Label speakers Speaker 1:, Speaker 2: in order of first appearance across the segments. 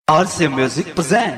Speaker 1: RC Music present.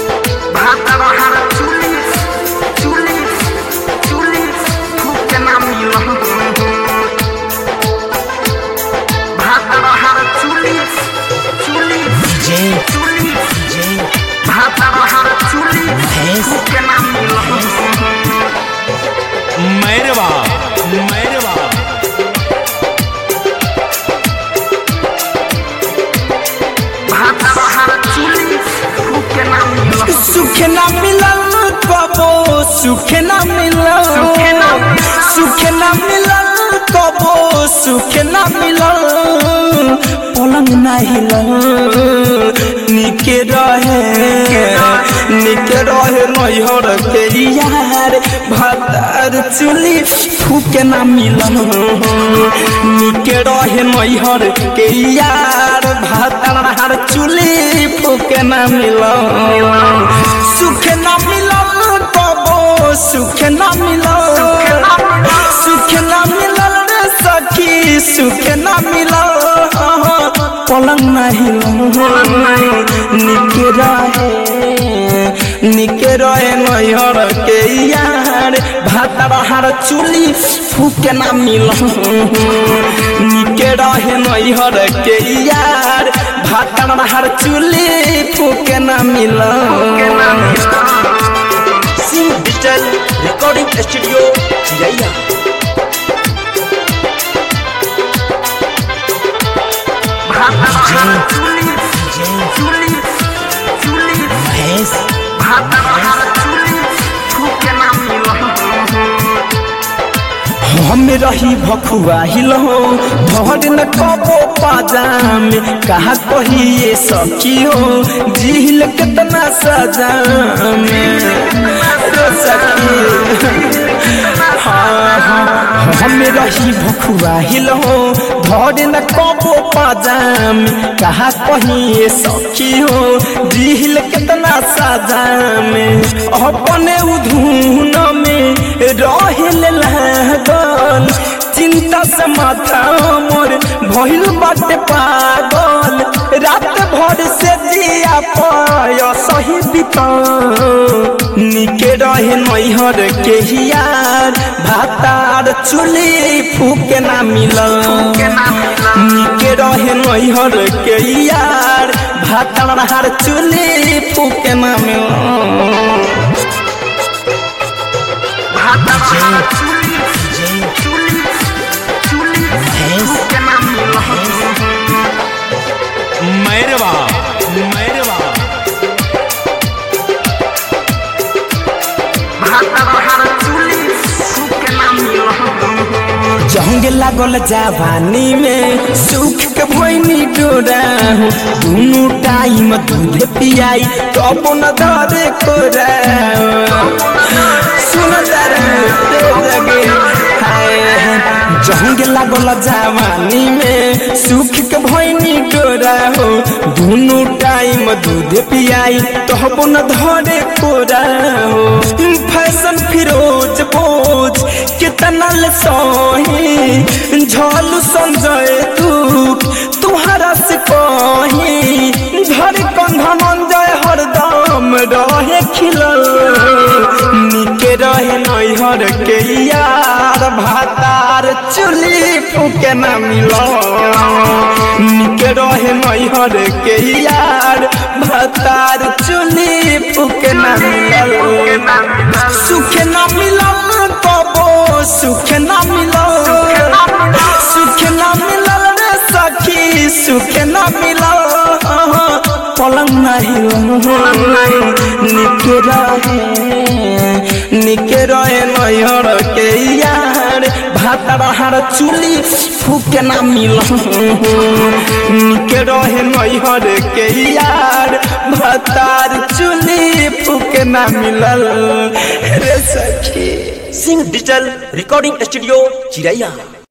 Speaker 2: सुखे ना मिलल कबो सुखे ना मिलल सुखे ना मिलल कबो सुखे ना मिलल पलंग ना हिलल निके रहे नैहर के यार भातार चुली फूके ना मिलल निके रहे नैहर के यार भातार चुली फूके ना मिलल सुखे ना मिलल कबो सुखे ना मिलल सुखे ना मिलल रे सखी सुखे ना मिलल पलंग ना हिलल निके रहे नैहर के यार भातार चुली फूके ना मिलल निके रहे नैहर के यार भातार चुली फूके ना मिलल।
Speaker 3: सिंह डिजिटल रिकॉर्डिंग स्टूडियो चिरैया।
Speaker 2: हम रही भखुआ हिलो भर न कबो पाजाम कहा कहिए सखी हो जिल कितना सजा में हम रही भखुआ हिलो भर न कबो पाजाम कहा कहिए सखी हो जिल कितना सजा में अपने उधुन में रहल लागल चिंता से माथा मोर भइल बाटे पागल रात भर से जिया पाय सही बिता निके रहे नैहर के यार भातार चुली फूके ना मिलल निके रहे नैहर के यार भातार चुली फूके ना मिलल। जंग लागल जवानी में सुख के भइनी डोरा दुनु टाइम दूध पियाई तब न धरे कोरा सुन जंग लागल जवानी में सुख के भइनी डोरा हो दुनु टाइम दूध पियाई तब न धरे कोरा हो फैशन फिरोज बोझ कितना सही झलू संजय दुख तुम्हारा से कही घर कंधनंजय हरदम रहे खिलल निके रहे नैहर के यार भातार चुली फूके ना मिलल निके रहे नैहर के यार भातार चुली फूके ना मिलल सुखे ना मिलल कबो सुखे ना मिलल सुखे ना मिलल रे सखी सुखे ना मिलल पलंग ना हिलल निके रहे नैहर के यार भातार चुली फूके ना मिलल निके रहे नैहर के यार भातार चुली फूके ना मिलल रे सखी।
Speaker 3: सिंह डिजिटल रिकॉर्डिंग स्टूडियो चिरैया।